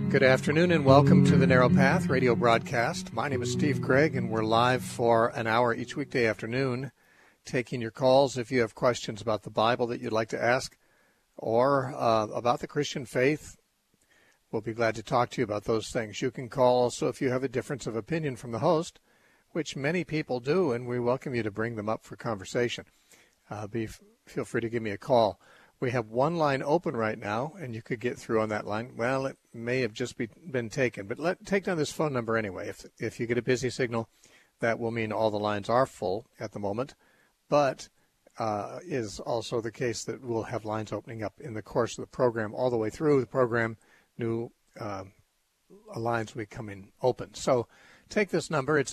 Good afternoon and welcome to the Narrow Path radio broadcast. My name is Steve Craig and we're live for an hour each weekday afternoon taking your calls if you have questions about the Bible that you'd like to ask or about the Christian faith. We'll be glad to talk to you about those things. You can call also if you have a difference of opinion from the host, which many people do, and we welcome you to bring them up for conversation. Feel free to give me a call. We have one line open right now, and you could get through on that line. Well, it may have just been taken, but take down this phone number anyway. If you get a busy signal, that will mean all the lines are full at the moment, but is also the case that we'll have lines opening up in the course of the program all the way through the program. New lines will be coming open. So take this number. It's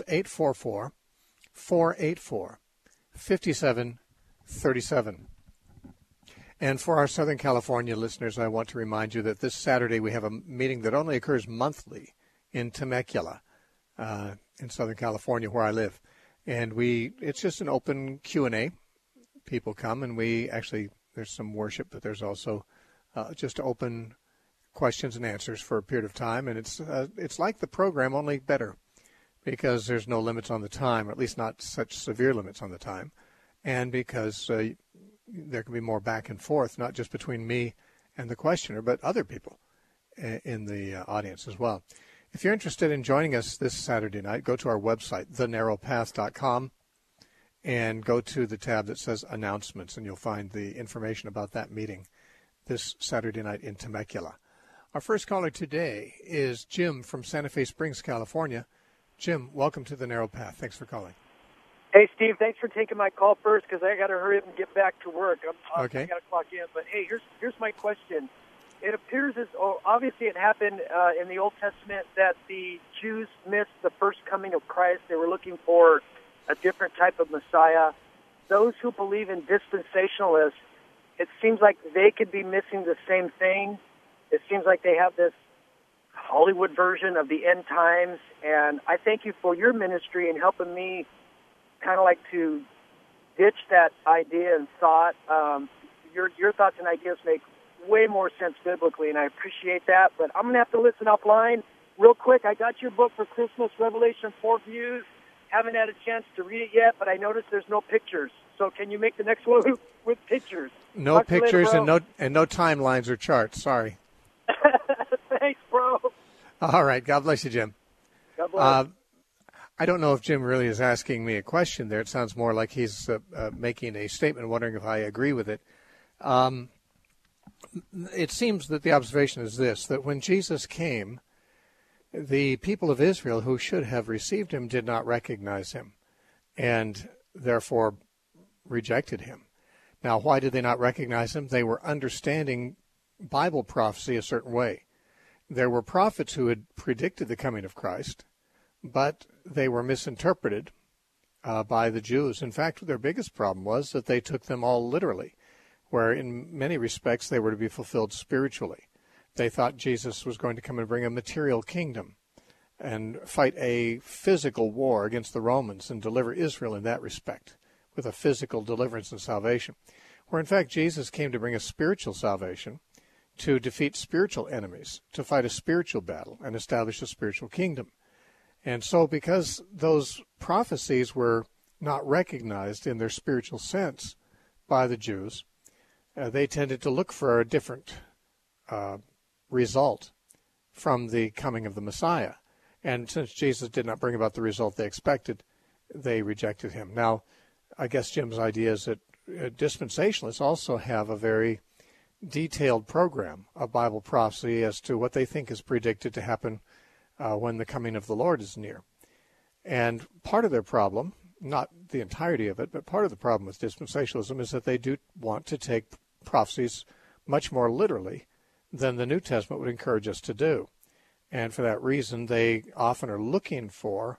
844-484-5737. And for our Southern California listeners, I want to remind you that this Saturday we have a meeting that only occurs monthly in Temecula, in Southern California, where I live. And it's just an open Q&A. People come, and there's some worship, but there's also just open questions and answers for a period of time. And it's like the program, only better, because there's no limits on the time, or at least not such severe limits on the time, and because there can be more back and forth, not just between me and the questioner, but other people in the audience as well. If you're interested in joining us this Saturday night, go to our website, thenarrowpath.com, and go to the tab that says Announcements, and you'll find the information about that meeting this Saturday night in Temecula. Our first caller today is Jim from Santa Fe Springs, California. Jim, welcome to the Narrow Path. Thanks for calling. Hey, Steve, thanks for taking my call first because I got to hurry up and get back to work. Okay. I got to clock in. But, hey, here's my question. It appears as obviously it happened in the Old Testament that the Jews missed the first coming of Christ. They were looking for a different type of Messiah. Those who believe in dispensationalists, it seems like they could be missing the same thing. It seems like they have this Hollywood version of the end times. And I thank you for your ministry and helping me kind of like to ditch that idea and thought. Your thoughts and ideas make way more sense biblically, and I appreciate that. But I'm going to have to listen offline. Real quick, I got your book for Christmas, Revelation 4 Views. Haven't had a chance to read it yet, but I noticed there's no pictures. So can you make the next one with pictures? No pictures and no timelines or charts. Sorry. Thanks, bro. All right. God bless you, Jim. God bless. I don't know if Jim really is asking me a question there. It sounds more like he's making a statement, wondering if I agree with it. It seems that the observation is this, that when Jesus came, the people of Israel who should have received him did not recognize him and therefore rejected him. Now, why did they not recognize him? They were understanding Bible prophecy a certain way. There were prophets who had predicted the coming of Christ, but they were misinterpreted by the Jews. In fact, their biggest problem was that they took them all literally, where in many respects they were to be fulfilled spiritually. They thought Jesus was going to come and bring a material kingdom and fight a physical war against the Romans and deliver Israel in that respect, with a physical deliverance and salvation, where in fact Jesus came to bring a spiritual salvation, to defeat spiritual enemies, to fight a spiritual battle and establish a spiritual kingdom. And so because those prophecies were not recognized in their spiritual sense by the Jews, they tended to look for a different result from the coming of the Messiah. And since Jesus did not bring about the result they expected, they rejected him. Now, I guess Jim's idea is that dispensationalists also have a very detailed program of Bible prophecy as to what they think is predicted to happen when the coming of the Lord is near. And part of their problem, not the entirety of it, but part of the problem with dispensationalism is that they do want to take prophecies much more literally than the New Testament would encourage us to do. And for that reason, they often are looking for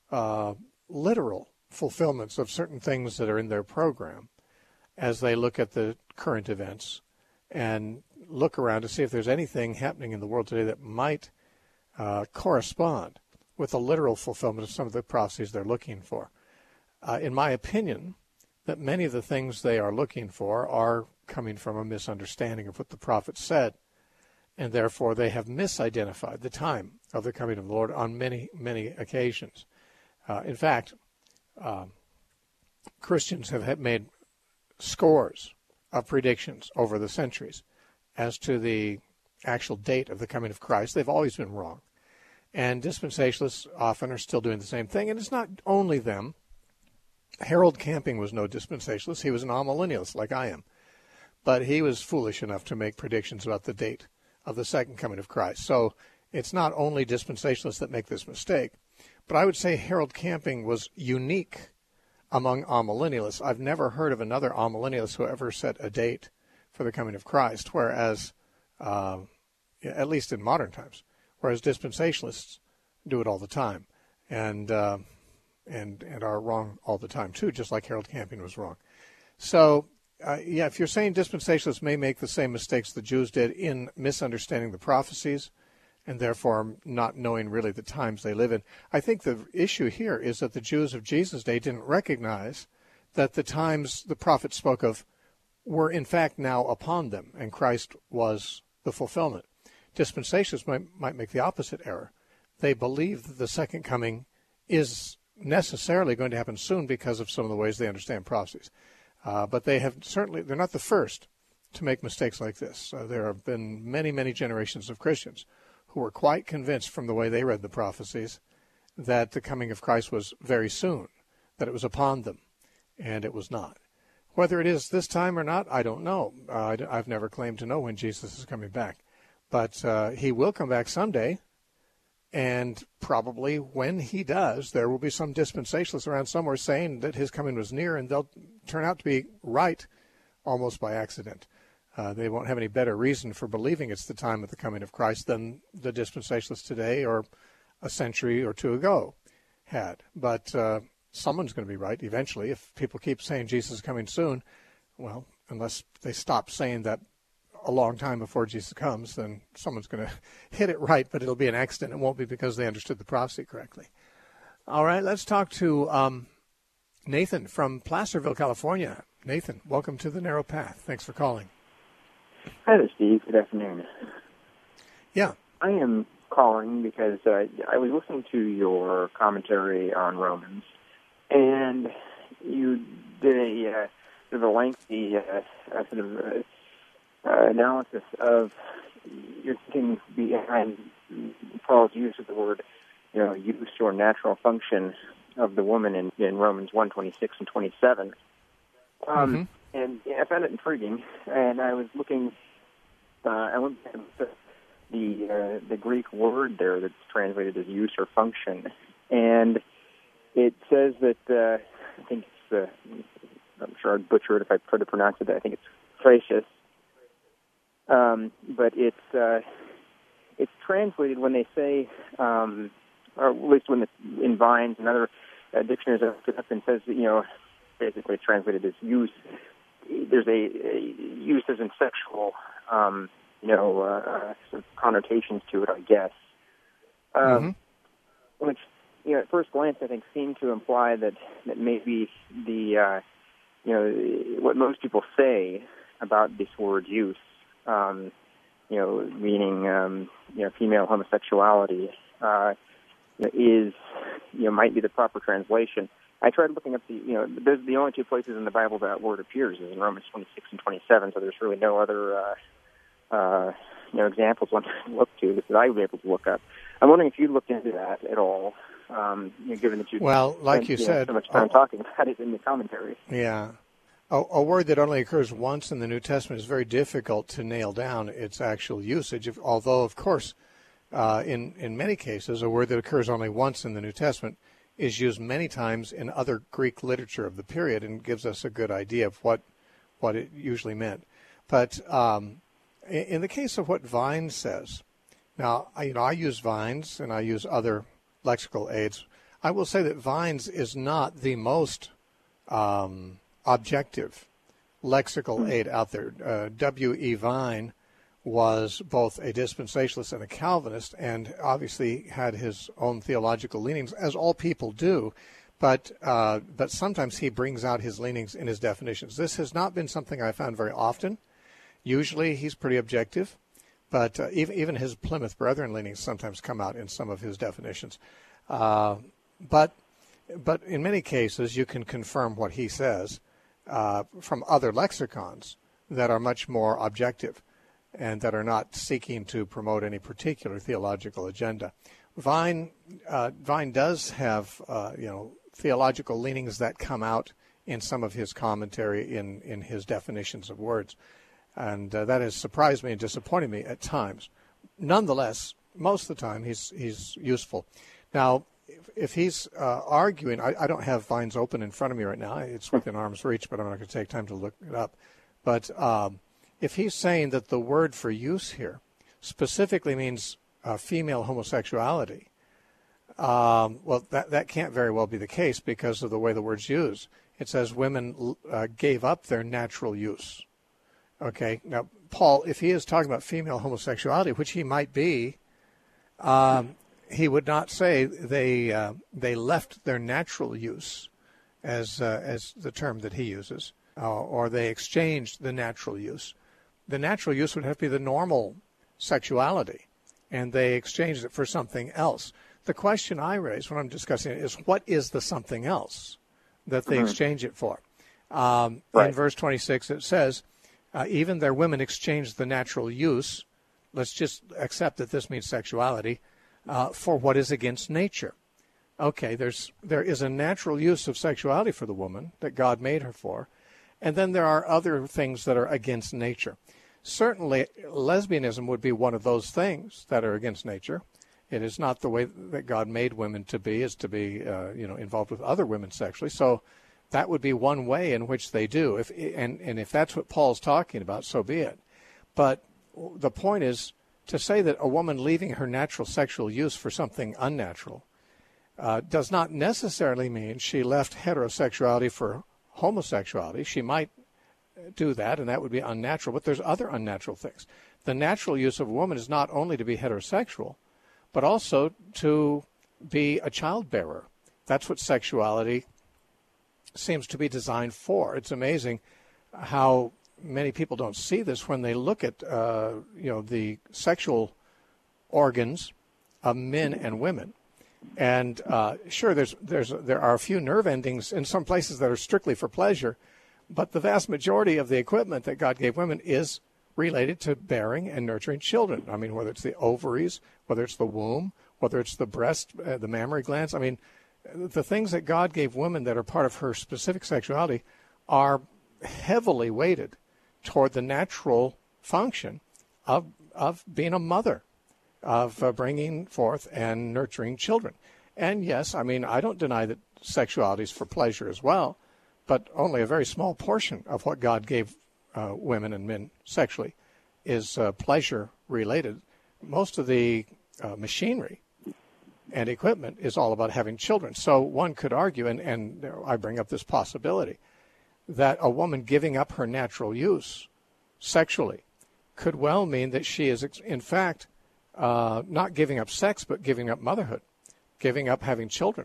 literal fulfillments of certain things that are in their program as they look at the current events and look around to see if there's anything happening in the world today that might correspond with a literal fulfillment of some of the prophecies they're looking for. In my opinion, that many of the things they are looking for are coming from a misunderstanding of what the prophet said. and therefore they have misidentified the time of the coming of the Lord on many, many occasions. In fact, Christians have made scores of predictions over the centuries as to the actual date of the coming of Christ. They've always been wrong. And dispensationalists often are still doing the same thing. And it's not only them. Harold Camping was no dispensationalist. He was an amillennialist like I am. But he was foolish enough to make predictions about the date of the second coming of Christ. So it's not only dispensationalists that make this mistake. But I would say Harold Camping was unique among amillennialists. I've never heard of another amillennialist who ever set a date for the coming of Christ, whereas, at least in modern times, whereas dispensationalists do it all the time and are wrong all the time too, just like Harold Camping was wrong. So, if you're saying dispensationalists may make the same mistakes the Jews did in misunderstanding the prophecies and therefore not knowing really the times they live in, I think the issue here is that the Jews of Jesus' day didn't recognize that the times the prophets spoke of were in fact now upon them, and Christ was the fulfillment. Dispensationalists might make the opposite error. They believe that the second coming is necessarily going to happen soon because of some of the ways they understand prophecies. But they're not the first to make mistakes like this. There have been many, many generations of Christians who were quite convinced from the way they read the prophecies that the coming of Christ was very soon, that it was upon them, and it was not. Whether it is this time or not, I don't know. I've never claimed to know when Jesus is coming back. But he will come back someday, and probably when he does, there will be some dispensationalists around somewhere saying that his coming was near, and they'll turn out to be right almost by accident. They won't have any better reason for believing it's the time of the coming of Christ than the dispensationalists today or a century or two ago had. But someone's going to be right eventually. If people keep saying Jesus is coming soon, well, unless they stop saying that a long time before Jesus comes, then someone's going to hit it right, but it'll be an accident. It won't be because they understood the prophecy correctly. All right, let's talk to Nathan from Placerville, California. Nathan, welcome to The Narrow Path. Thanks for calling. Hi there, Steve. Good afternoon. Yeah. I am calling because I was listening to your commentary on Romans, and you did a sort of a lengthy analysis of your thinking behind Paul's use of the word, use or natural function of the woman in Romans 1:26 and 27. And I found it intriguing, and I was looking. I went back to the Greek word there that's translated as use or function, and it says that I think it's I'm sure I'd butcher it if I try to pronounce it. I think it's "gracious," but it's translated when they say, or at least when in Vines and other dictionaries have put up and says that basically it's translated as use. There's a use as in sexual, sort of connotations to it, I guess. Which, at first glance, I think seemed to imply that maybe the, what most people say about this word use, meaning, female homosexuality, is, might be the proper translation. I tried looking up those are the only two places in the Bible that word appears, is in Romans 26 and 27, so there's really no other, examples one can look to that I was able to look up. I'm wondering if you looked into that at all, given that you said, so much time talking about it in the commentary. Yeah. A word that only occurs once in the New Testament is very difficult to nail down its actual usage, although, of course, in many cases, a word that occurs only once in the New Testament is used many times in other Greek literature of the period and gives us a good idea of what it usually meant. But in the case of what Vines says, now, I use Vines and I use other lexical aids. I will say that Vines is not the most objective lexical aid out there. W.E. Vine was both a dispensationalist and a Calvinist, and obviously had his own theological leanings, as all people do, but sometimes he brings out his leanings in his definitions. This has not been something I found very often. Usually he's pretty objective, But even his Plymouth Brethren leanings sometimes come out in some of his definitions. But in many cases, you can confirm what he says from other lexicons that are much more objective and that are not seeking to promote any particular theological agenda. Vine does have theological leanings that come out in some of his commentary in his definitions of words, and that has surprised me and disappointed me at times. Nonetheless, most of the time he's useful. Now, if he's arguing, I don't have Vine's open in front of me right now. It's within arm's reach, but I'm not going to take time to look it up. But if he's saying that the word for use here specifically means female homosexuality, well, that can't very well be the case because of the way the word's used. It says women gave up their natural use. Okay, now, Paul, if he is talking about female homosexuality, which he might be, he would not say they left their natural use as the term that he uses, or they exchanged the natural use. The natural use would have to be the normal sexuality, and they exchanged it for something else. The question I raise when I'm discussing it is, what is the something else that they exchange it for? Right. In verse 26, it says, even their women exchanged the natural use. Let's just accept that this means sexuality, for what is against nature. Okay, there is a natural use of sexuality for the woman that God made her for, and then there are other things that are against nature. Certainly, lesbianism would be one of those things that are against nature. It is not the way that God made women to be, is to be involved with other women sexually. So that would be one way in which they do. And if that's what Paul's talking about, so be it. But the point is to say that a woman leaving her natural sexual use for something unnatural does not necessarily mean she left heterosexuality for homosexuality. She might do that, and that would be unnatural, but there's other unnatural things. The natural use of a woman is not only to be heterosexual, but also to be a childbearer. That's what sexuality seems to be designed for. It's amazing how many people don't see this when they look at the sexual organs of men and women. And sure, there are a few nerve endings in some places that are strictly for pleasure, but the vast majority of the equipment that God gave women is related to bearing and nurturing children. I mean, whether it's the ovaries, whether it's the womb, whether it's the breast, the mammary glands. I mean, the things that God gave women that are part of her specific sexuality are heavily weighted toward the natural function of being a mother, of bringing forth and nurturing children. And yes, I mean, I don't deny that sexuality is for pleasure as well, but only a very small portion of what God gave women and men sexually is pleasure related. Most of the machinery and equipment is all about having children. So one could argue, and I bring up this possibility, that a woman giving up her natural use sexually could well mean that she is, in fact, not giving up sex, but giving up motherhood, giving up having children.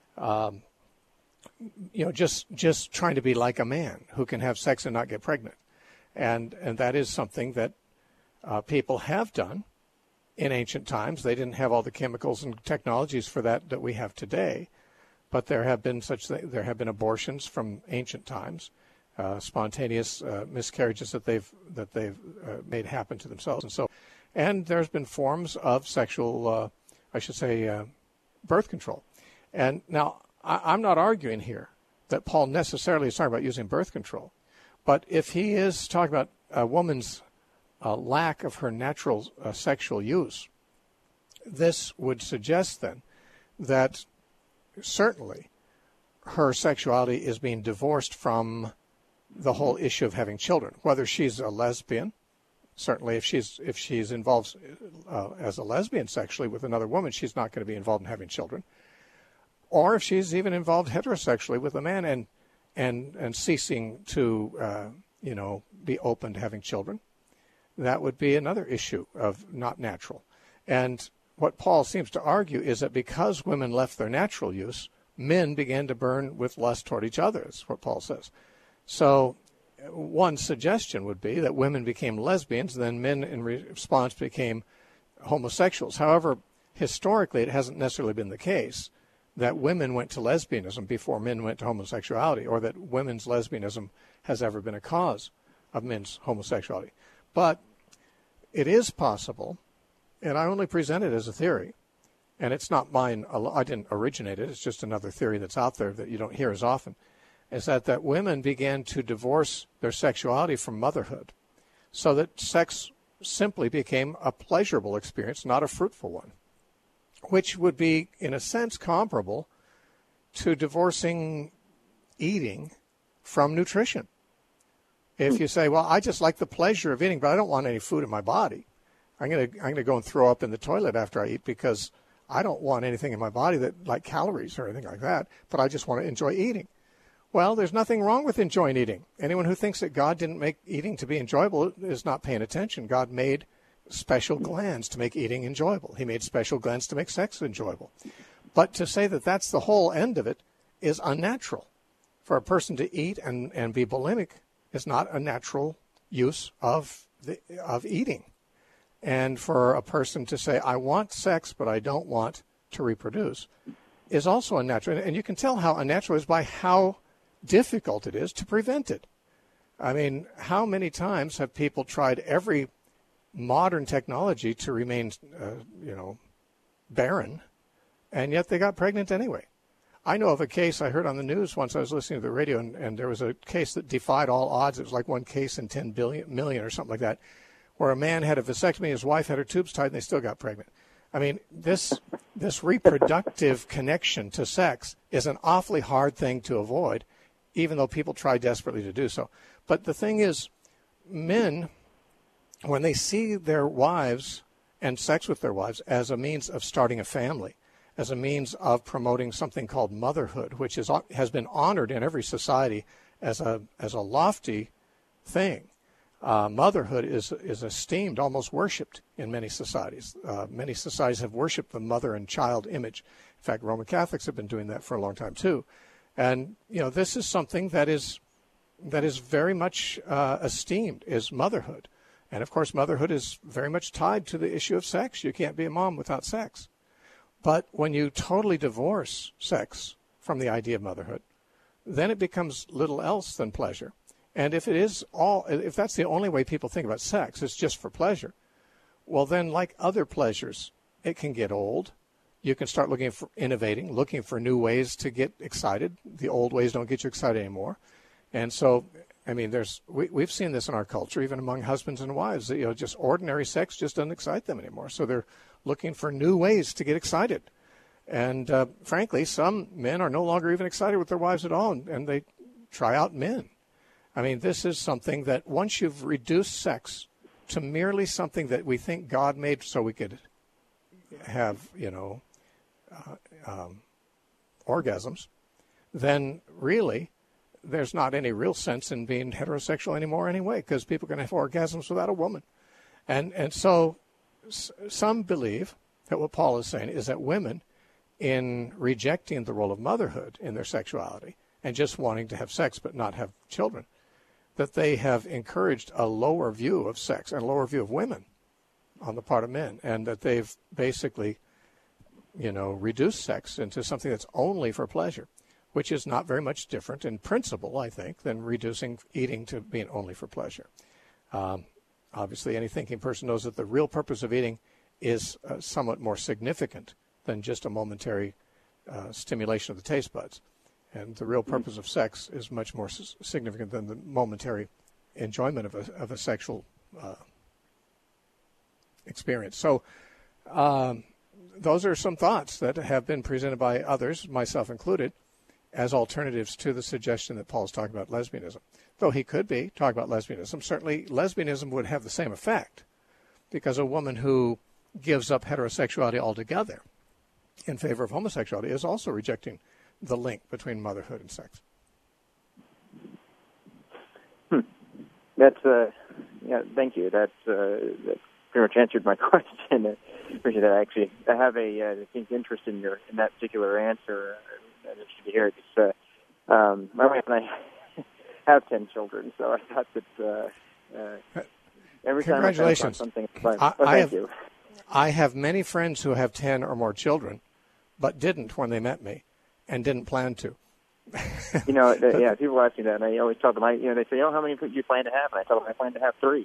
Just trying to be like a man who can have sex and not get pregnant. And that is something that people have done in ancient times. They didn't have all the chemicals and technologies for that we have today, but there have been abortions from ancient times, spontaneous miscarriages that they've made happen to themselves, and there's been forms of sexual, birth control. And now I'm not arguing here that Paul necessarily is talking about using birth control, but if he is talking about a woman's lack of her natural sexual use, this would suggest then that certainly her sexuality is being divorced from the whole issue of having children. Whether she's a lesbian, certainly if she's involved as a lesbian sexually with another woman, she's not going to be involved in having children. Or if she's even involved heterosexually with a man and ceasing to be open to having children, that would be another issue of not natural. And what Paul seems to argue is that because women left their natural use, men began to burn with lust toward each other. That's what Paul says. So one suggestion would be that women became lesbians, then men in response became homosexuals. However, historically, it hasn't necessarily been the case that women went to lesbianism before men went to homosexuality, or that women's lesbianism has ever been a cause of men's homosexuality. But it is possible, and I only present it as a theory, and it's not mine, I didn't originate it, it's just another theory that's out there that you don't hear as often, is that women began to divorce their sexuality from motherhood, so that sex simply became a pleasurable experience, not a fruitful one, which would be, in a sense, comparable to divorcing eating from nutrition. If you say, well, I just like the pleasure of eating, but I don't want any food in my body. I'm gonna go and throw up in the toilet after I eat because I don't want anything in my body that like calories or anything like that, but I just want to enjoy eating. Well, there's nothing wrong with enjoying eating. Anyone who thinks that God didn't make eating to be enjoyable is not paying attention. God made special glands to make eating enjoyable. He made special glands to make sex enjoyable. But to say that that's the whole end of it is unnatural. For a person to eat and be bulimic is not a natural use of eating. And for a person to say, I want sex, but I don't want to reproduce, is also unnatural. And you can tell how unnatural it is by how difficult it is to prevent it. I mean, how many times have people tried every modern technology to remain, barren, and yet they got pregnant anyway? I know of a case I heard on the news once. I was listening to the radio, and there was a case that defied all odds. It was like one case in 10 million or something like that, where a man had a vasectomy, his wife had her tubes tied, and they still got pregnant. I mean, this reproductive connection to sex is an awfully hard thing to avoid, even though people try desperately to do so. But the thing is, men, when they see their wives and sex with their wives as a means of starting a family, as a means of promoting something called motherhood, which has been honored in every society as a lofty thing. Motherhood is esteemed, almost worshipped in many societies. Many societies have worshipped the mother and child image. In fact, Roman Catholics have been doing that for a long time too. And this is something that is very much esteemed, is motherhood. And of course, motherhood is very much tied to the issue of sex. You can't be a mom without sex. But when you totally divorce sex from the idea of motherhood, then it becomes little else than pleasure. And if that's the only way people think about sex, it's just for pleasure, well then, like other pleasures, it can get old. You can start looking for new ways to get excited. The old ways don't get you excited anymore. And so, I mean, we've seen this in our culture, even among husbands and wives, that, just ordinary sex just doesn't excite them anymore. So they're looking for new ways to get excited. And frankly, some men are no longer even excited with their wives at all, and they try out men. I mean, this is something that once you've reduced sex to merely something that we think God made so we could have, orgasms, then really there's not any real sense in being heterosexual anymore anyway, because people can have orgasms without a woman. And so some believe that what Paul is saying is that women, in rejecting the role of motherhood in their sexuality and just wanting to have sex but not have children, that they have encouraged a lower view of sex and a lower view of women on the part of men, and that they've basically, reduced sex into something that's only for pleasure, which is not very much different in principle, I think, than reducing eating to being only for pleasure. Obviously, any thinking person knows that the real purpose of eating is somewhat more significant than just a momentary stimulation of the taste buds. And the real purpose of sex is much more significant than the momentary enjoyment of a sexual experience. So those are some thoughts that have been presented by others, myself included, as alternatives to the suggestion that Paul's talking about lesbianism. Though he could be talking about lesbianism, certainly lesbianism would have the same effect, because a woman who gives up heterosexuality altogether in favor of homosexuality is also rejecting the link between motherhood and sex. That's thank you. That's pretty much answered my question. I appreciate that. I have a distinct interest in that particular answer. I'm interested to hear it. My wife and I have 10 children, so I thought that every time I come across something, thank you. I have many friends who have 10 or more children, but didn't when they met me, and didn't plan to. Yeah, people ask me that, and I always tell them, they say, how many do you plan to have? And I tell them I plan to have 3.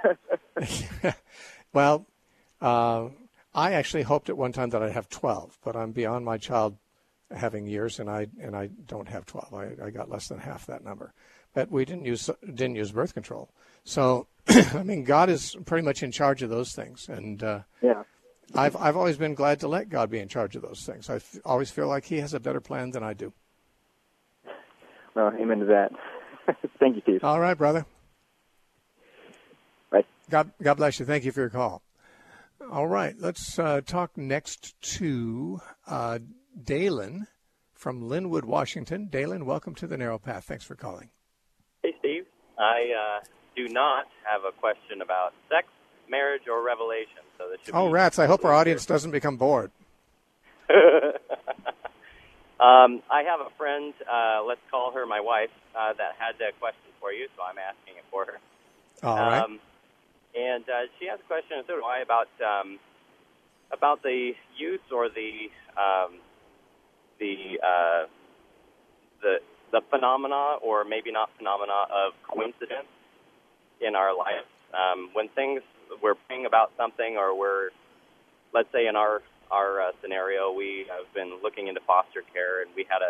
Well, I actually hoped at one time that I'd have 12, but I'm beyond my child having years, and I don't have 12. I got less than half that number. But we didn't use birth control. So, I mean, God is pretty much in charge of those things, and I've always been glad to let God be in charge of those things. I always feel like He has a better plan than I do. Well, amen to that. Thank you, Steve. All right, brother. Bye. God bless you. Thank you for your call. All right, let's talk next to Dalen from Linwood, Washington. Dalen, welcome to the Narrow Path. Thanks for calling. Hey, Steve. I do not have a question about sex, marriage, or revelation. So this should rats. I hope our audience doesn't become bored. I have a friend, let's call her my wife, that had a question for you, so I'm asking it for her. All right. And she has a question, and so do I, about the use or the phenomena, or maybe not phenomena, of coincidence in our life. When we're praying about something, or let's say in our scenario, we have been looking into foster care, and we had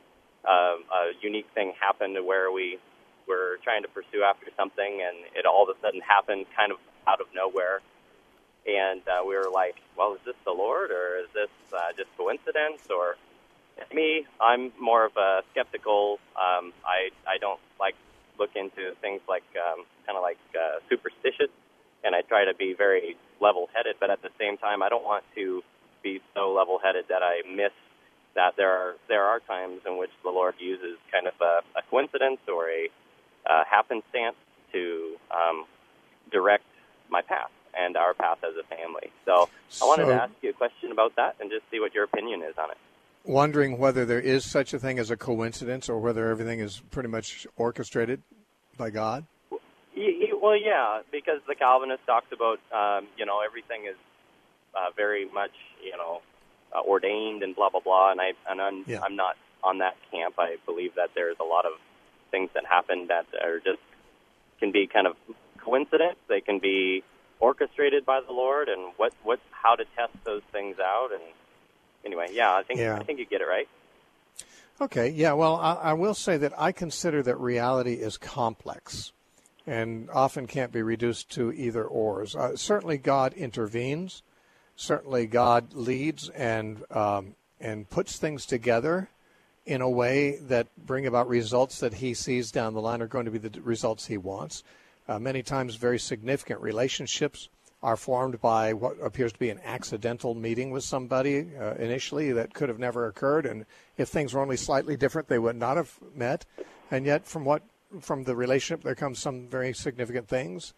a unique thing happen to where we were trying to pursue after something, and it all of a sudden happened kind of out of nowhere. And we were like, well, is this the Lord, or is this just coincidence? Or me, I'm more of a skeptical. I don't look into things like kind of like superstitious, and I try to be very level-headed, but at the same time, I don't want to be so level-headed that I miss that there are times in which the Lord uses kind of a coincidence or a happenstance to direct my path and our path as a family. So I wanted to ask you a question about that and just see what your opinion is on it. Wondering whether there is such a thing as a coincidence, or whether everything is pretty much orchestrated by God? Well, yeah, because the Calvinist talks about, everything is very much, ordained and blah, blah, blah, and I'm not on that camp. I believe that there's a lot of things that happen that are just can be kind of coincidence. They can be orchestrated by the Lord, and how to test those things out. And anyway, I think you get it right. Okay, yeah. Well, I will say that I consider that reality is complex, and often can't be reduced to either ors. Certainly, God intervenes. Certainly, God leads and puts things together in a way that bring about results that He sees down the line are going to be the results He wants. Many times, very significant relationships are formed by what appears to be an accidental meeting with somebody initially that could have never occurred, and if things were only slightly different, they would not have met. And yet, from the relationship, there comes some very significant things.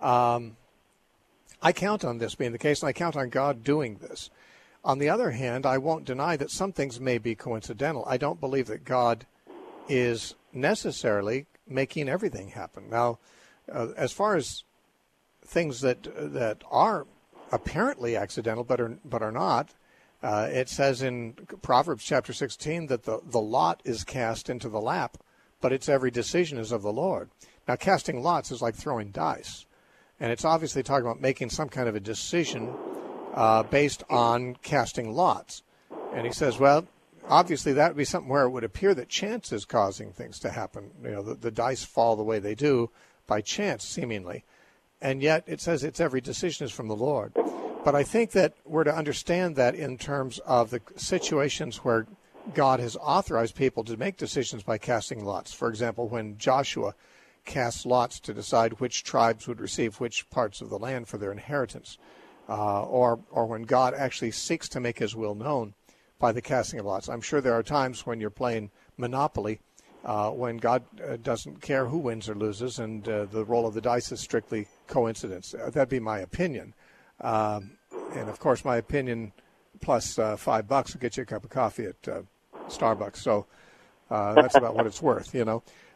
I count on this being the case, and I count on God doing this. On the other hand, I won't deny that some things may be coincidental. I don't believe that God is necessarily making everything happen. Now, as far as things that are apparently accidental but are not, it says in Proverbs chapter 16 that the lot is cast into the lap, but its every decision is of the Lord. Now, casting lots is like throwing dice, and it's obviously talking about making some kind of a decision based on casting lots. And he says, well, obviously that would be something where it would appear that chance is causing things to happen. The dice fall the way they do by chance, seemingly. And yet it says its every decision is from the Lord. But I think that we're to understand that in terms of the situations where God has authorized people to make decisions by casting lots. For example, when Joshua cast lots to decide which tribes would receive which parts of the land for their inheritance, or when God actually seeks to make His will known by the casting of lots. I'm sure there are times when you're playing Monopoly when God doesn't care who wins or loses, and the roll of the dice is strictly coincidence. That'd be my opinion. And, of course, my opinion plus $5 will get you a cup of coffee at Starbucks. So that's about what it's worth,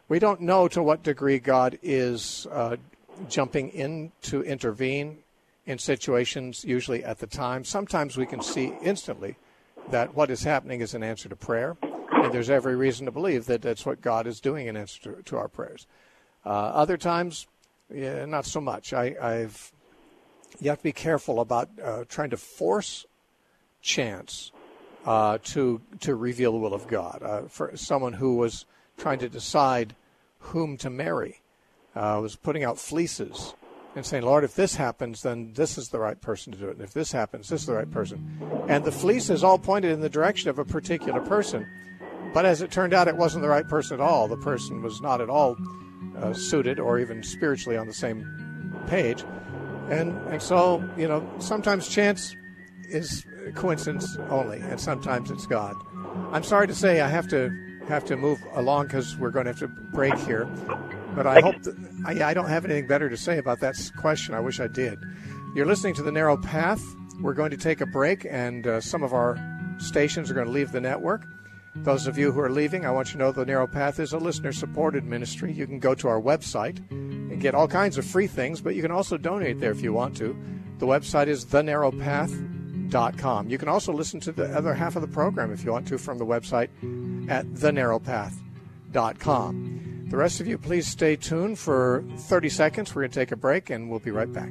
We don't know to what degree God is jumping in to intervene in situations, usually at the time. Sometimes we can see instantly that what is happening is an answer to prayer, and there's every reason to believe that that's what God is doing in answer to our prayers. Other times, not so much. You have to be careful about trying to force chance to reveal the will of God. For someone who was trying to decide whom to marry, was putting out fleeces and saying, Lord, if this happens, then this is the right person to do it. And if this happens, this is the right person. And the fleeces all pointed in the direction of a particular person. But as it turned out, it wasn't the right person at all. The person was not at all suited or even spiritually on the same page. And so, sometimes chance is coincidence only, and sometimes it's God. I'm sorry to say I have to move along because we're going to have to break here. But I hope that I don't have anything better to say about that question. I wish I did. You're listening to The Narrow Path. We're going to take a break, and some of our stations are going to leave the network. Those of you who are leaving, I want you to know The Narrow Path is a listener-supported ministry. You can go to our website and get all kinds of free things, but you can also donate there if you want to. The website is thenarrowpath.com. You can also listen to the other half of the program if you want to from the website at thenarrowpath.com. The rest of you, please stay tuned for 30 seconds. We're going to take a break, and we'll be right back.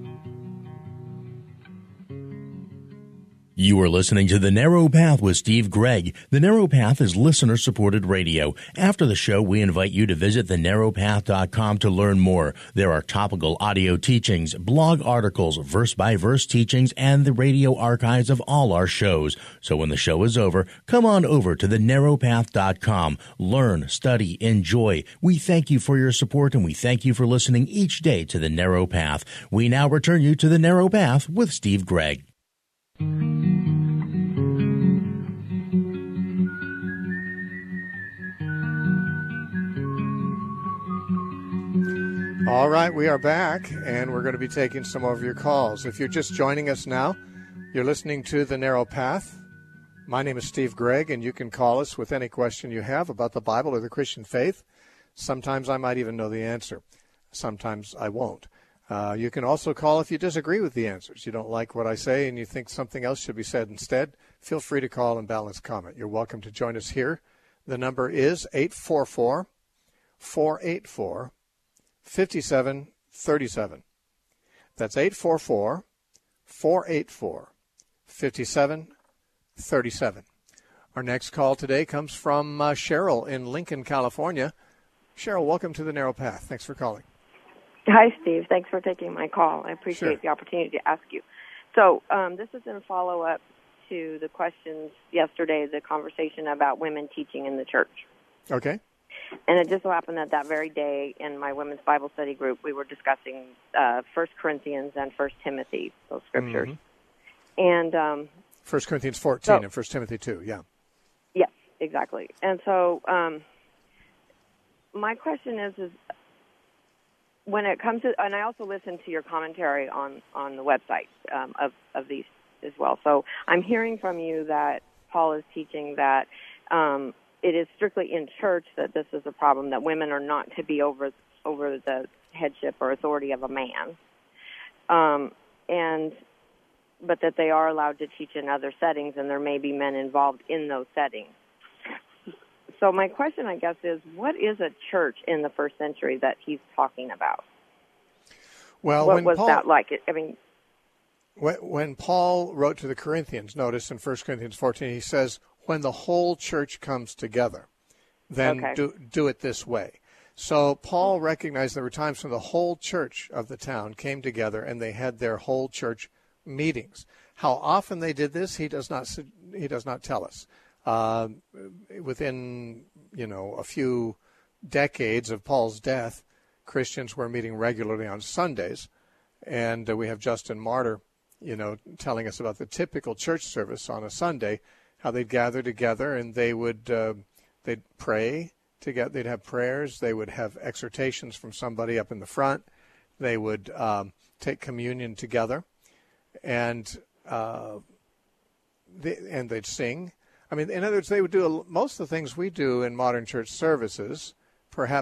You are listening to The Narrow Path with Steve Gregg. The Narrow Path is listener-supported radio. After the show, we invite you to visit thenarrowpath.com to learn more. There are topical audio teachings, blog articles, verse-by-verse teachings, and the radio archives of all our shows. So when the show is over, come on over to thenarrowpath.com. Learn, study, enjoy. We thank you for your support, and we thank you for listening each day to The Narrow Path. We now return you to The Narrow Path with Steve Gregg. All right, we are back, and we're going to be taking some of your calls. If you're just joining us now, you're listening to The Narrow Path. My name is Steve Gregg, and you can call us with any question you have about the Bible or the Christian faith. Sometimes I might even know the answer. Sometimes I won't. You can also call if you disagree with the answers. You don't like what I say and you think something else should be said instead. Feel free to call and balance comment. You're welcome to join us here. The number is 844-484-5737. That's 844-484-5737. Our next call today comes from Cheryl in Lincoln, California. Cheryl, welcome to The Narrow Path. Thanks for calling. Hi, Steve. Thanks for taking my call. I appreciate the opportunity to ask you. So this is in follow-up to the questions yesterday, the conversation about women teaching in the church. Okay. And it just so happened that very day in my women's Bible study group, we were discussing 1 Corinthians and 1 Timothy, those scriptures. Mm-hmm. And 1 Corinthians 14 and 1 Timothy 2, yeah. Yes, exactly. And so my question is when it comes to, and I also listened to your commentary on the website of these as well. So I'm hearing from you that Paul is teaching that it is strictly in church that this is a problem, that women are not to be over the headship or authority of a man, but that they are allowed to teach in other settings, and there may be men involved in those settings. So my question, I guess, is what is a church in the first century that he's talking about? Well, what was that like? I mean, when Paul wrote to the Corinthians, notice in 1 Corinthians 14, he says, when the whole church comes together, then do it this way. So Paul recognized there were times when the whole church of the town came together and they had their whole church meetings. How often they did this, he does not tell us. Within, a few decades of Paul's death, Christians were meeting regularly on Sundays, and we have Justin Martyr, telling us about the typical church service on a Sunday, how they'd gather together and they would they'd pray together, they'd have prayers, they would have exhortations from somebody up in the front, they would take communion together, and they'd sing. I mean, in other words, they would do most of the things we do in modern church services, perhaps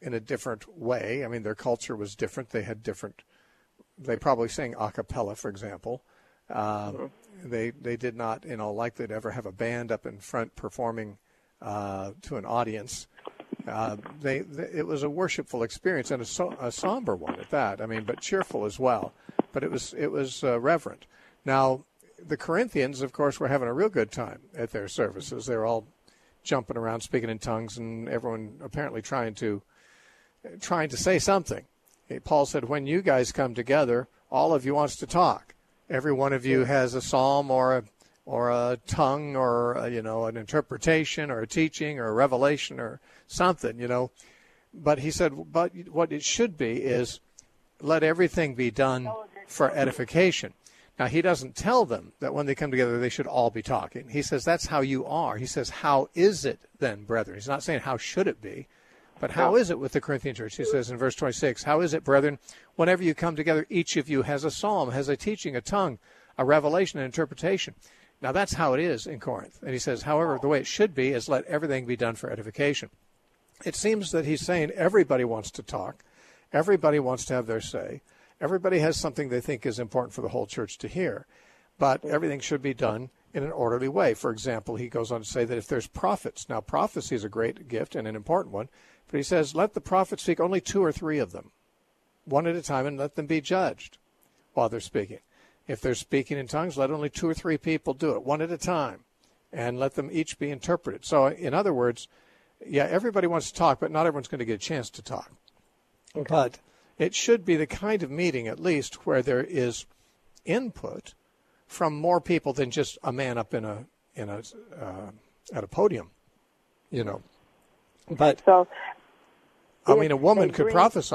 in a different way. I mean, their culture was different. They probably sang a cappella, for example. They did not, like they'd ever have a band up in front performing to an audience. It was a worshipful experience, and a somber one at that. I mean, but cheerful as well. But it was reverent. Now, the Corinthians, of course, were having a real good time at their services. They were all jumping around, speaking in tongues, and everyone apparently trying to say something. Paul said, when you guys come together, all of you wants to talk. Every one of you has a psalm or a tongue or an interpretation or a teaching or a revelation or something, But he said, but what it should be is let everything be done for edification. Now, he doesn't tell them that when they come together they should all be talking. He says that's how you are. He says, how is it then, brethren? He's not saying how should it be, but how is it with the Corinthian church? He says in verse 26, how is it, brethren, whenever you come together, each of you has a psalm, has a teaching, a tongue, a revelation, an interpretation. Now, that's how it is in Corinth. And he says, however, the way it should be is let everything be done for edification. It seems that he's saying everybody wants to talk. Everybody wants to have their say. Everybody has something they think is important for the whole church to hear. But everything should be done in an orderly way. For example, he goes on to say that if there's prophets, now prophecy is a great gift and an important one, but he says, let the prophets speak, only 2 or 3 of them, one at a time, and let them be judged while they're speaking. If they're speaking in tongues, let only 2 or 3 people do it, one at a time, and let them each be interpreted. So, in other words, yeah, everybody wants to talk, but not everyone's going to get a chance to talk. Okay. But it should be the kind of meeting, at least, where there is input from more people than just a man up at a podium, But so, I mean, a woman could prophesy.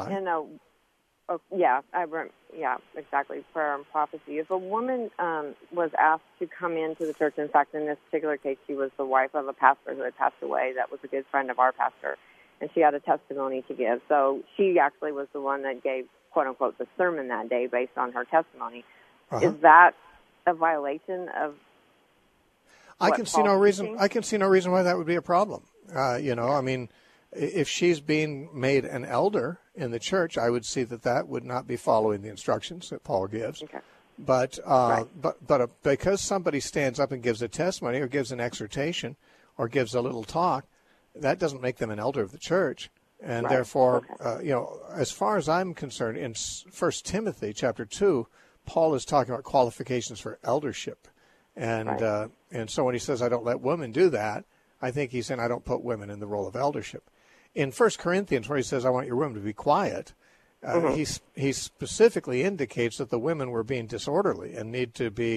Exactly. Prayer and prophecy. If a woman was asked to come into the church, in fact, in this particular case, she was the wife of a pastor who had passed away. That was a good friend of our pastor, and she had a testimony to give. So she actually was the one that gave, quote unquote, the sermon that day based on her testimony. Is that a violation of? I can see no reason why that would be a problem. I mean, if she's being made an elder in the church, I would see that would not be following the instructions that Paul gives. Okay. But because somebody stands up and gives a testimony or gives an exhortation or gives a little talk, that doesn't make them an elder of the church. And therefore, as far as I'm concerned, in 1 Timothy chapter 2, Paul is talking about qualifications for eldership. And so when he says, I don't let women do that, I think he's saying I don't put women in the role of eldership. In 1 Corinthians, where he says, I want your women to be quiet, he specifically indicates that the women were being disorderly and need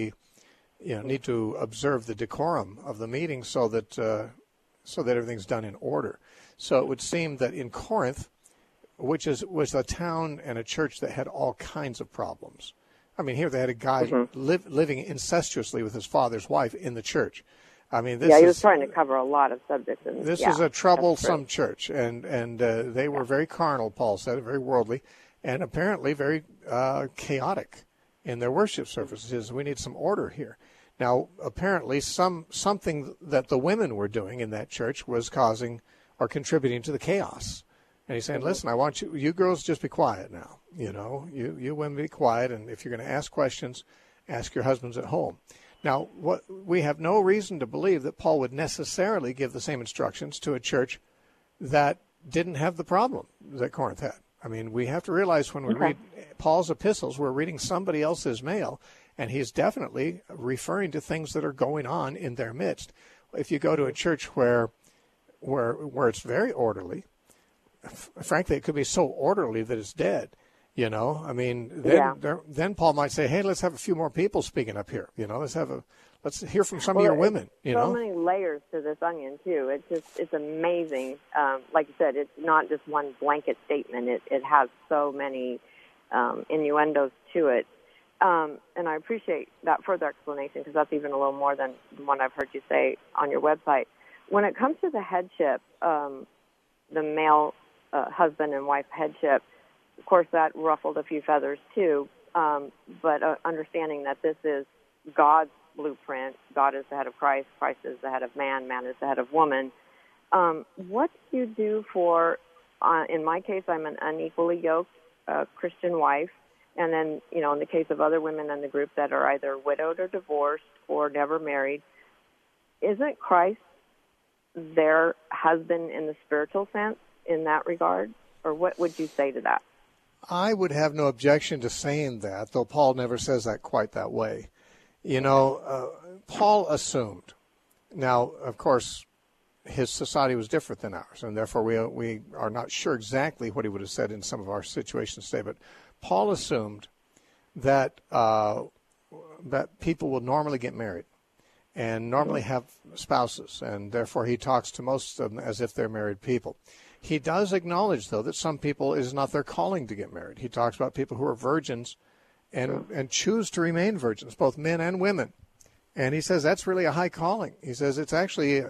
to observe the decorum of the meeting so that everything's done in order. So it would seem that in Corinth, which was a town and a church that had all kinds of problems. I mean, here they had a guy living incestuously with his father's wife in the church. I mean, he was trying to cover a lot of subjects. This is a troublesome church, and they were very carnal, Paul said, very worldly, and apparently very chaotic in their worship services. We need some order here. Now, apparently, something that the women were doing in that church was causing or contributing to the chaos. And he's saying, listen, I want you girls just be quiet now. You women be quiet, and if you're going to ask questions, ask your husbands at home. Now, we have no reason to believe that Paul would necessarily give the same instructions to a church that didn't have the problem that Corinth had. I mean, we have to realize when we read Paul's epistles, we're reading somebody else's mail, and he's definitely referring to things that are going on in their midst. If you go to a church where it's very orderly, frankly, it could be so orderly that it's dead. I mean, then Paul might say, "Hey, let's have a few more people speaking up here. Let's hear from some of your women." So many layers to this onion too. It's amazing. Like you said, it's not just one blanket statement. It has so many innuendos to it. And I appreciate that further explanation because that's even a little more than what I've heard you say on your website. When it comes to the headship, the male husband and wife headship. Of course, that ruffled a few feathers, too, but understanding that this is God's blueprint. God is the head of Christ. Christ is the head of man. Man is the head of woman. What do you do for in my case, I'm an unequally yoked Christian wife. And then, in the case of other women in the group that are either widowed or divorced or never married, isn't Christ their husband in the spiritual sense in that regard? Or what would you say to that? I would have no objection to saying that, though Paul never says that quite that way. Paul assumed. Now, of course, his society was different than ours, and therefore we are not sure exactly what he would have said in some of our situations today. But Paul assumed that that people will normally get married and normally have spouses, and therefore he talks to most of them as if they're married people. He does acknowledge, though, that some people it is not their calling to get married. He talks about people who are virgins and choose to remain virgins, both men and women. And he says that's really a high calling. He says it's actually,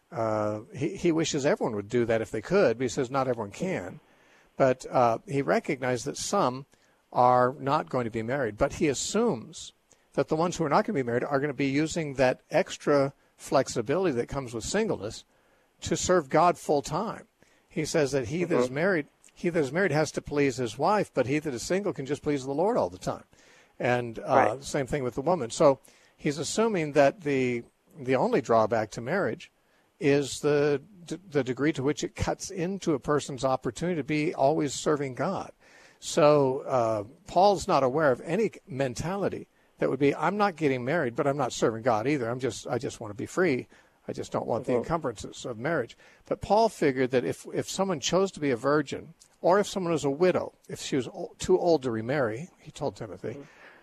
he wishes everyone would do that if they could, but he says not everyone can. But he recognized that some are not going to be married. But he assumes that the ones who are not going to be married are going to be using that extra flexibility that comes with singleness to serve God full time. He says that he that is married has to please his wife, but he that is single can just please the Lord all the time. And same thing with the woman. So he's assuming that the only drawback to marriage is the degree to which it cuts into a person's opportunity to be always serving God. So Paul's not aware of any mentality that would be, I'm not getting married, but I'm not serving God either. I just want to be free. I just don't want the encumbrances of marriage. But Paul figured that if someone chose to be a virgin, or if someone was a widow, if she was too old to remarry, he told Timothy,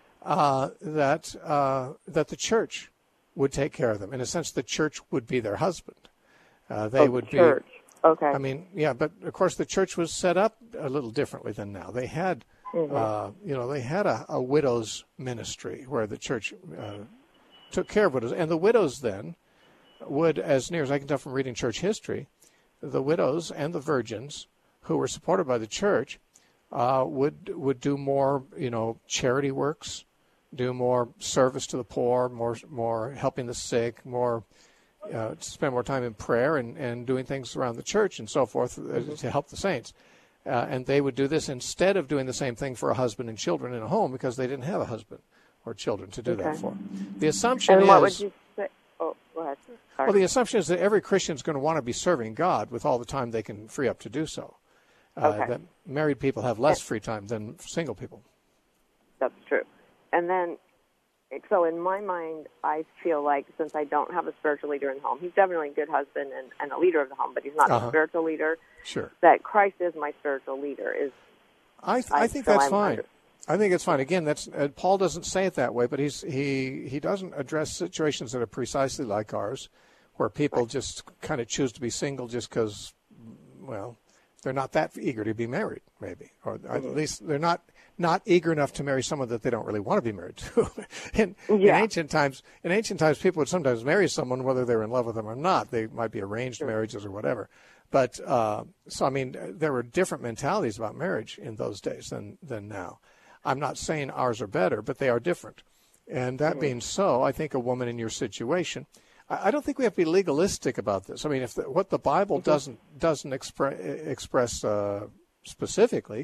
that the church would take care of them. In a sense, the church would be their husband. They would be. Okay. I mean, yeah, but of course the church was set up a little differently than now. They had, they had a widows ministry where the church took care of widows, and the widows then would, as near as I can tell from reading church history, the widows and the virgins who were supported by the church would do more, charity works, do more service to the poor, more helping the sick, more spend more time in prayer and doing things around the church and so forth to help the saints. And they would do this instead of doing the same thing for a husband and children in a home because they didn't have a husband or children to do that for. The assumption what would you say? Oh, go ahead. Sorry. Well, the assumption is that every Christian is going to want to be serving God with all the time they can free up to do so. That married people have less free time than single people. That's true. And then, so in my mind, I feel like since I don't have a spiritual leader in the home, he's definitely a good husband and a leader of the home, but he's not a spiritual leader. Sure. That Christ is my spiritual leader. I think that's fine. I think it's fine. Again, that's Paul doesn't say it that way, but he doesn't address situations that are precisely like ours, where people just kind of choose to be single just because, well, they're not that eager to be married, maybe, or at least they're not eager enough to marry someone that they don't really want to be married to. In ancient times, people would sometimes marry someone whether they're in love with them or not. They might be arranged marriages or whatever. But so I mean, there were different mentalities about marriage in those days than now. I'm not saying ours are better, but they are different. And that being so, I think a woman in your situation, I don't think we have to be legalistic about this. I mean, if what the Bible doesn't express specifically,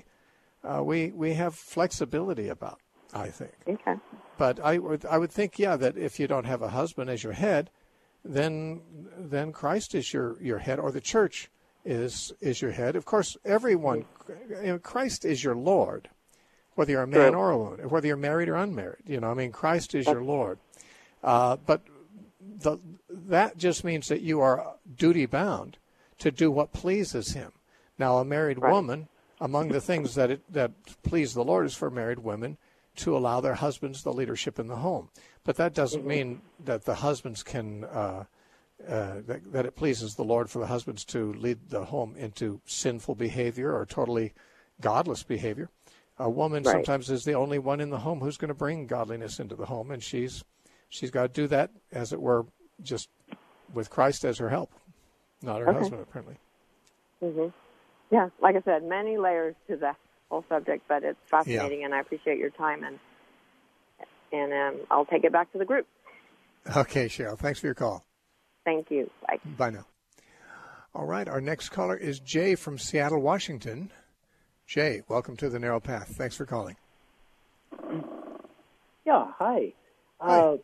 we have flexibility about, I think. Okay. But I would think, that if you don't have a husband as your head, then Christ is your head, or the church is your head. Of course, everyone, Christ is your Lord, whether you're a man or a woman, whether you're married or unmarried. Christ is your Lord. But that just means that you are duty bound to do what pleases Him. Now, a married woman, among the things that please the Lord is for married women to allow their husbands the leadership in the home. But that doesn't mean that the husbands can that it pleases the Lord for the husbands to lead the home into sinful behavior or totally godless behavior. A woman sometimes is the only one in the home who's going to bring godliness into the home, and she's got to do that, as it were, just with Christ as her help, not her husband, apparently. Yeah, like I said, many layers to the whole subject, but it's fascinating, and I appreciate your time, and I'll take it back to the group. Okay, Cheryl. Thanks for your call. Thank you. Bye. Bye now. All right, our next caller is Jay from Seattle, Washington. Jay, welcome to the Narrow Path. Thanks for calling. Yeah, hi. Hi.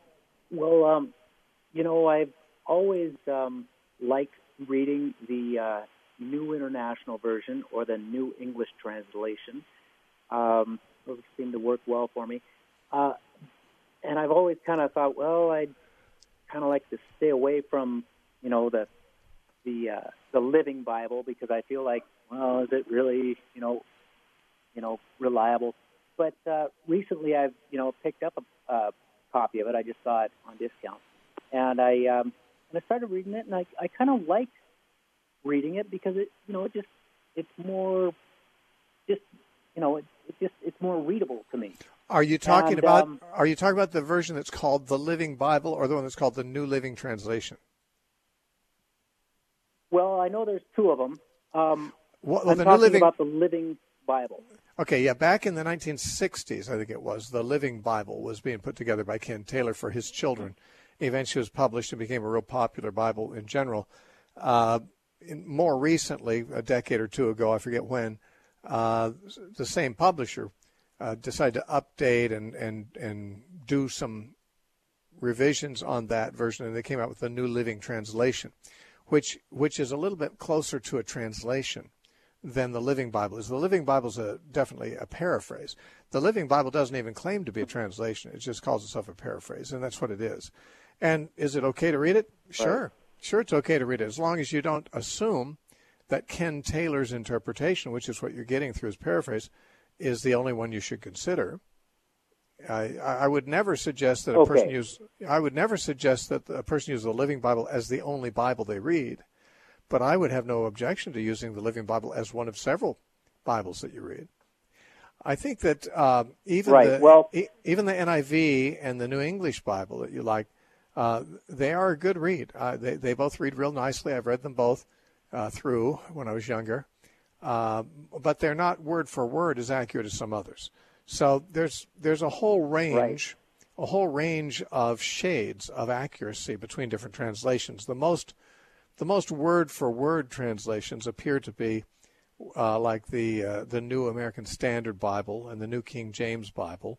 I've always liked reading the New International Version or the New English Translation. Those seem to work well for me. And I've always kind of thought, well, I'd kind of like to stay away from, the Living Bible, because I feel like, well, is it really, reliable? But recently I've, picked up a copy of it. I just saw it on discount. And I started reading it, and I kind of liked reading it because it's more readable to me. Are you talking about the version that's called the Living Bible or the one that's called the New Living Translation? Well, I know there's two of them. I'm the talking about the Living Bible. Okay, yeah, back in the 1960s, I think it was, the Living Bible was being put together by Ken Taylor for his children. Eventually was published and became a real popular Bible in general. More recently, a decade or two ago, I forget when, the same publisher decided to update and do some revisions on that version, and they came out with a New Living Translation, which is a little bit closer to a translation than the Living Bible is. The Living Bible is definitely a paraphrase. The Living Bible doesn't even claim to be a translation. It just calls itself a paraphrase, and that's what it is. And is it okay to read it? Sure. Right. Sure, it's okay to read it, as long as you don't assume that Ken Taylor's interpretation, which is what you're getting through his paraphrase, is the only one you should consider. I would never suggest that a person use the Living Bible as the only Bible they read, but I would have no objection to using the Living Bible as one of several Bibles that you read. I think that even the NIV and the New English Bible that you like, they are a good read. They both read real nicely. I've read them both through when I was younger, but they're not word for word as accurate as some others. So there's a whole range, of shades of accuracy between different translations. The most word for word translations appear to be like the New American Standard Bible and the New King James Bible.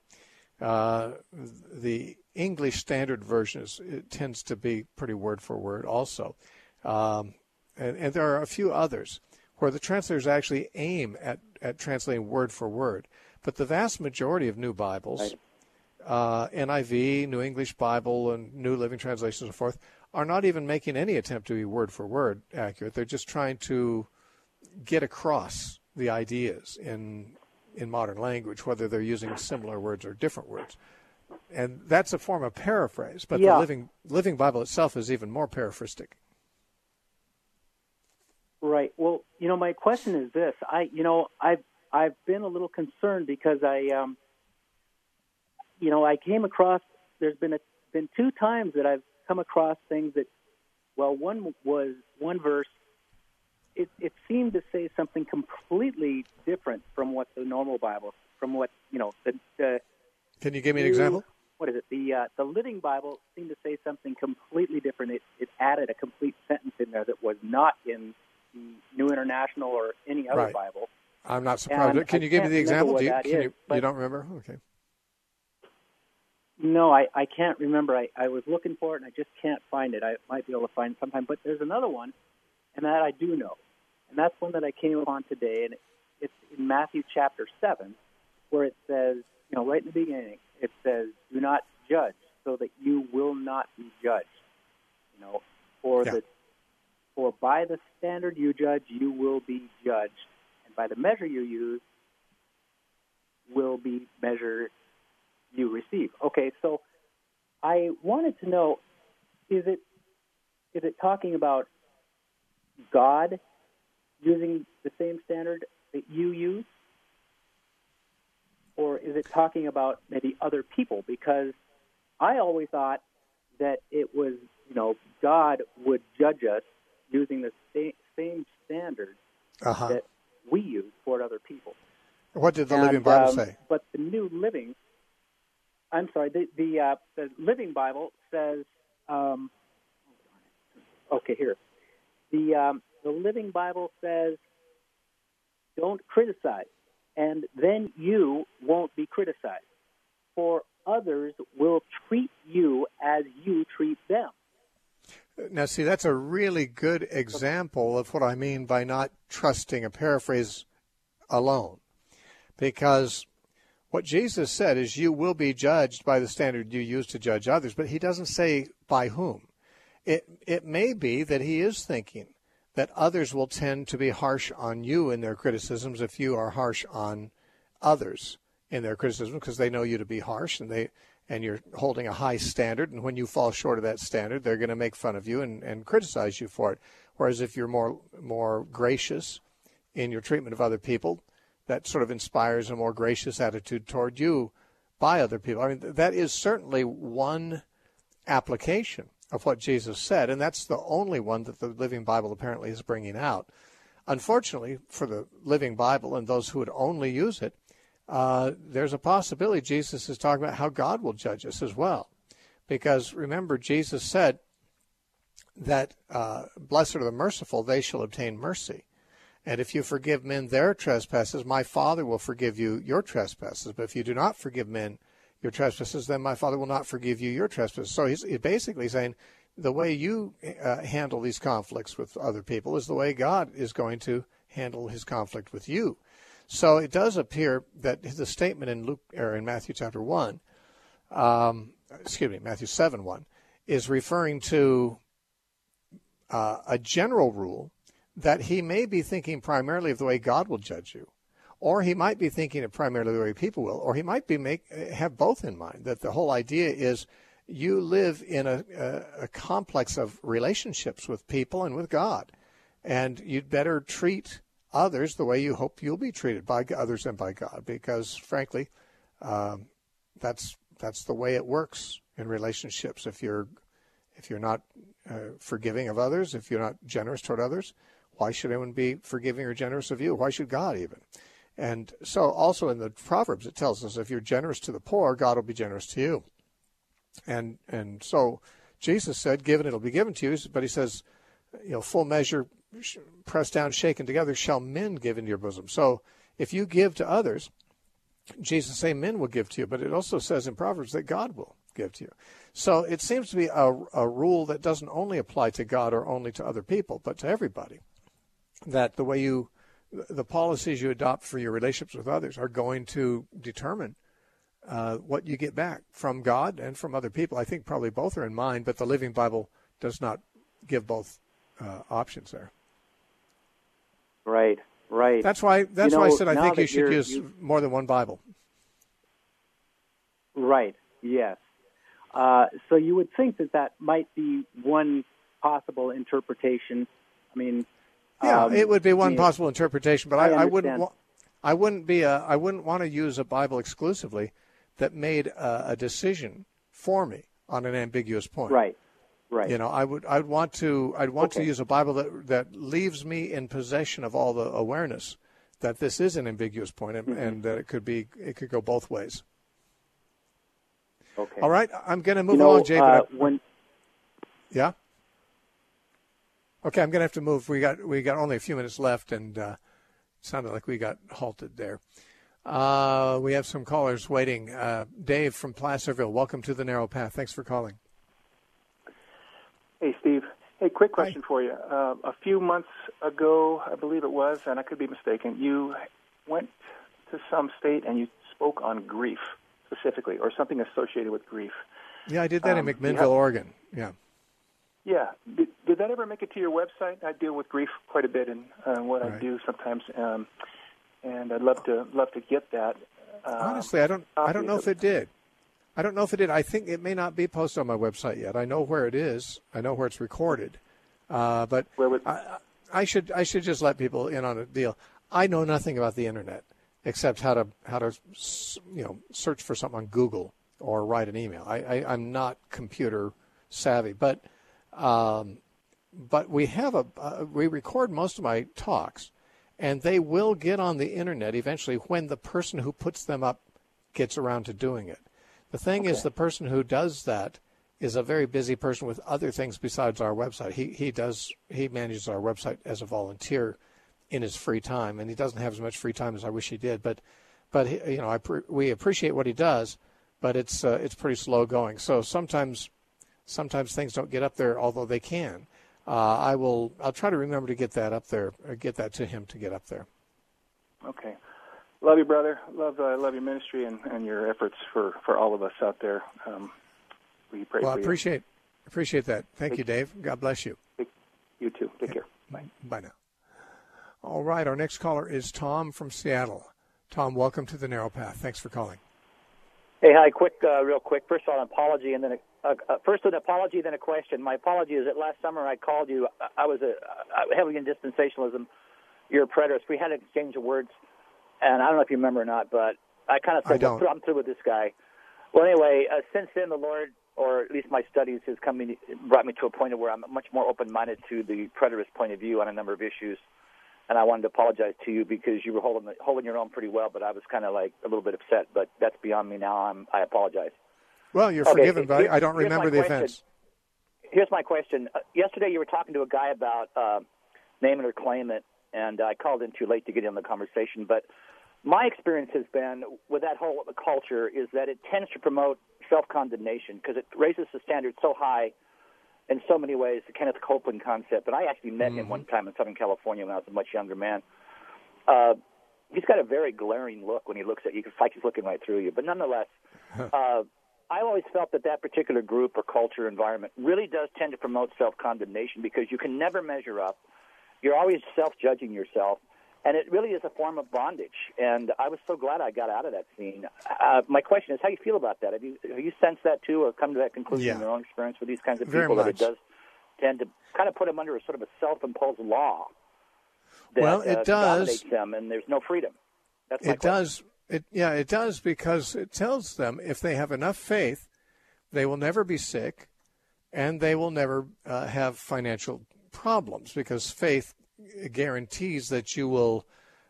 The English Standard Version tends to be pretty word for word also. And there are a few others where the translators actually aim at translating word for word. But the vast majority of new Bibles, NIV, New English Bible, and New Living Translations and so forth, are not even making any attempt to be word for word accurate. They're just trying to get across the ideas in modern language, whether they're using similar words or different words. And that's a form of paraphrase, but the Living Bible itself is even more paraphrastic. Right. Well, my question is this. I've been a little concerned because I came across, there's been two times that I've come across things that, one verse, it seemed to say something completely different from what the normal Bible, from what, the Can you give me an example? What is it? The Living Bible seemed to say something completely different. It added a complete sentence in there that was not in the New International or any other Bible. I'm not surprised. And can you give me the example? You don't remember? Okay. No, I can't remember. I was looking for it, and I just can't find it. I might be able to find it sometime. But there's another one, and that I do know. And that's one that I came upon today, and it's in Matthew chapter 7, where it says, right in the beginning, it says, "Do not judge, so that you will not be judged." For by the standard you judge, you will be judged, and by the measure you use, will be measured you receive. Okay, so I wanted to know, is it talking about God using the same standard that you use? Or is it talking about maybe other people? Because I always thought that it was, God would judge us using the same standard that we use toward other people. What did the Living Bible say? But the New Living, the Living Bible says, here. The Living Bible says, don't criticize, and then you won't be criticized. For others will treat you as you treat them. Now, see, that's a really good example of what I mean by not trusting a paraphrase alone. Because what Jesus said is you will be judged by the standard you use to judge others, but he doesn't say by whom. It may be that he is thinking that others will tend to be harsh on you in their criticisms if you are harsh on others in their criticism, because they know you to be harsh and you're holding a high standard, and when you fall short of that standard, they're going to make fun of you and criticize you for it. Whereas if you're more gracious in your treatment of other people, that sort of inspires a more gracious attitude toward you by other people. I mean, that is certainly one application of what Jesus said, and that's the only one that the Living Bible apparently is bringing out. Unfortunately, for the Living Bible and those who would only use it, there's a possibility Jesus is talking about how God will judge us as well. Because remember, Jesus said that blessed are the merciful, they shall obtain mercy. And if you forgive men their trespasses, my Father will forgive you your trespasses. But if you do not forgive men your trespasses, then my Father will not forgive you your trespasses. So he's basically saying the way you handle these conflicts with other people is the way God is going to handle his conflict with you. So it does appear that the statement in Matthew chapter 1, Matthew 7:1, is referring to a general rule that he may be thinking primarily of the way God will judge you, or he might be thinking of primarily the way people will, or he might be have both in mind, that the whole idea is you live in a complex of relationships with people and with God, and you'd better treat others the way you hope you'll be treated by others and by God, because frankly, that's the way it works in relationships. If you're not forgiving of others, if you're not generous toward others, why should anyone be forgiving or generous of you? Why should God even? And so also in the Proverbs it tells us if you're generous to the poor, God will be generous to you. And so Jesus said, given it'll be given to you, but he says, full measure, pressed down, shaken together, shall men give into your bosom. So if you give to others, Jesus says men will give to you, but it also says in Proverbs that God will give to you. So it seems to be a rule that doesn't only apply to God or only to other people, but to everybody. That the policies you adopt for your relationships with others are going to determine what you get back from God and from other people. I think probably both are in mind, but the Living Bible does not give both options there. Right. That's why I said I think you should use more than one Bible. Right. Yes. So you would think that might be one possible interpretation. I mean, it would be one possible interpretation, but I wouldn't want to use a Bible exclusively that made a decision for me on an ambiguous point. Right. I'd want to use a Bible that leaves me in possession of all the awareness that this is an ambiguous point and that it could go both ways. Okay. All right, I'm going to move along, Jay. Yeah. Okay, I'm going to have to move. We got only a few minutes left, and it sounded like we got halted there. We have some callers waiting. Dave from Placerville, welcome to the Narrow Path. Thanks for calling. Hey, Steve. Hey, quick question for you. A few months ago, I believe it was, and I could be mistaken, you went to some state and you spoke on grief specifically, or something associated with grief. Yeah, I did that in McMinnville, Oregon. Yeah. Yeah. Did that ever make it to your website? I deal with grief quite a bit in what I do sometimes, and I'd love to get that. Honestly, I don't know if it did. I think it may not be posted on my website yet. I know where it is. I know where it's recorded. But I should just let people in on a deal. I know nothing about the internet except how to search for something on Google or write an email. I'm not computer savvy, but we have we record most of my talks, and they will get on the internet eventually when the person who puts them up gets around to doing it. The thing is, the person who does that is a very busy person with other things besides our website. He manages our website as a volunteer in his free time, and he doesn't have as much free time as I wish he did. But we appreciate what he does, but it's pretty slow going. So sometimes things don't get up there, although they can. I'll try to remember to get that up there, or get that to him to get up there. Okay. Love you, brother. Love your ministry and your efforts for all of us out there. We pray for you. Well, I appreciate that. Thank you, Dave. God bless you. You too. Take care. Bye. Bye now. All right, our next caller is Tom from Seattle. Tom, welcome to the Narrow Path. Thanks for calling. Hey, hi. Real quick. First of all, an apology, and then then a question. My apology is that last summer I called you. I was heavily in dispensationalism. You're a preterist. We had an exchange of words, and I don't know if you remember or not, but I kind of said, I'm through with this guy. Well, anyway, since then the Lord, or at least my studies, has brought me to a point where I'm much more open-minded to the preterist point of view on a number of issues. And I wanted to apologize to you because you were holding your own pretty well, but I was kind of like a little bit upset. But that's beyond me now. I apologize. Well, you're forgiven, but I don't remember the offense. Here's my question. Yesterday you were talking to a guy about name it or claim it, and I called in too late to get in the conversation. But my experience has been with that whole culture is that it tends to promote self-condemnation because it raises the standard so high in so many ways, the Kenneth Copeland concept. And I actually met him one time in Southern California when I was a much younger man. He's got a very glaring look when he looks at you. It's like he's looking right through you. But nonetheless, I've always felt that particular group or culture environment really does tend to promote self-condemnation because you can never measure up. You're always self-judging yourself. And it really is a form of bondage. And I was so glad I got out of that scene. My question is, how do you feel about that? Have you sensed that too, or come to that conclusion in your own experience with these kinds of people, that it does tend to kind of put them under a sort of a self-imposed law that it does dominates them, and there's no freedom? That's my question. It does, because it tells them if they have enough faith, they will never be sick, and they will never have financial problems, because faith guarantees that you're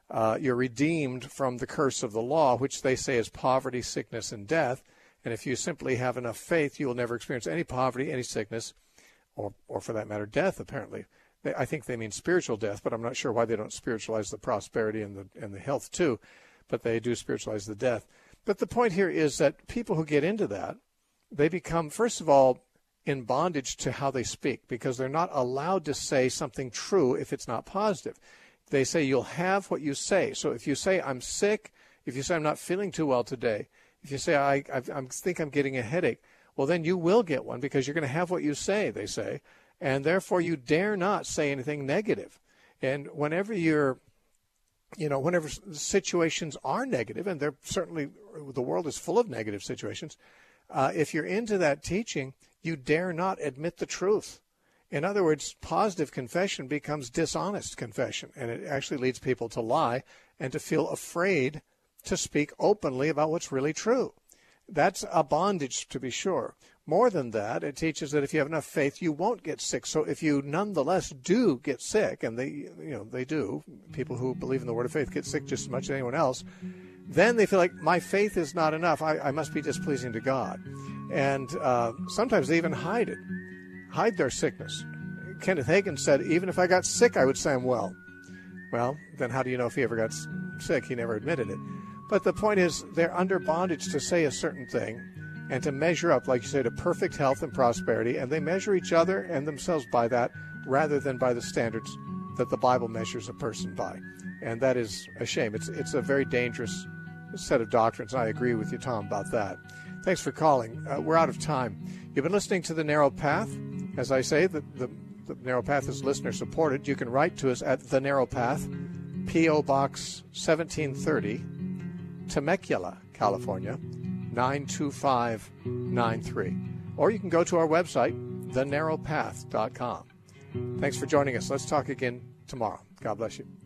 redeemed from the curse of the law, which they say is poverty, sickness, and death. And if you simply have enough faith, you will never experience any poverty, any sickness, or for that matter, death, apparently. I think they mean spiritual death, but I'm not sure why they don't spiritualize the prosperity and the health too, but they do spiritualize the death. But the point here is that people who get into that, they become, first of all, in bondage to how they speak, because they're not allowed to say something true if it's not positive. They say you'll have what you say. So if you say I'm sick, if you say I'm not feeling too well today, if you say I think I'm getting a headache, well, then you will get one, because you're going to have what you say, they say, and therefore you dare not say anything negative. And whenever whenever situations are negative, and they're certainly, the world is full of negative situations, if you're into that teaching, you dare not admit the truth. In other words, positive confession becomes dishonest confession, and it actually leads people to lie and to feel afraid to speak openly about what's really true. That's a bondage, to be sure. More than that, it teaches that if you have enough faith, you won't get sick. So if you nonetheless do get sick, and they do, people who believe in the word of faith get sick just as much as anyone else, then they feel like my faith is not enough. I must be displeasing to God. And sometimes they even hide their sickness. Kenneth Hagin said, even if I got sick, I would say I'm well. Well, then how do you know if he ever got sick? He never admitted it. But the point is, they're under bondage to say a certain thing and to measure up, like you say, to perfect health and prosperity, and they measure each other and themselves by that rather than by the standards that the Bible measures a person by. And that is a shame. It's a very dangerous set of doctrines, and I agree with you, Tom, about that. Thanks for calling. We're out of time. You've been listening to The Narrow Path. As I say, the Narrow Path is listener-supported. You can write to us at The Narrow Path, P.O. Box 1730, Temecula, California, 92593. Or you can go to our website, thenarrowpath.com. Thanks for joining us. Let's talk again tomorrow. God bless you.